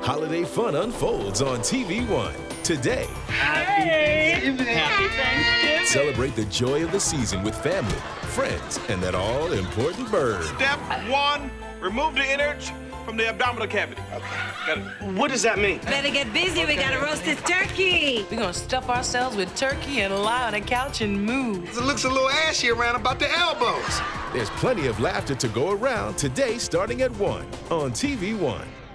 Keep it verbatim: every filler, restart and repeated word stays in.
holiday fun unfolds on T V One today. Happy Thanksgiving. Happy Thanksgiving. Celebrate the joy of the season with family, friends, and that all-important bird. Step one, remove the innards from the abdominal cavity. Okay. What does that mean? Better get busy. We gotta roast this turkey. We're gonna stuff ourselves with turkey and lie on a couch and move. It looks a little ashy around about the elbows. There's plenty of laughter to go around today starting at one on T V One.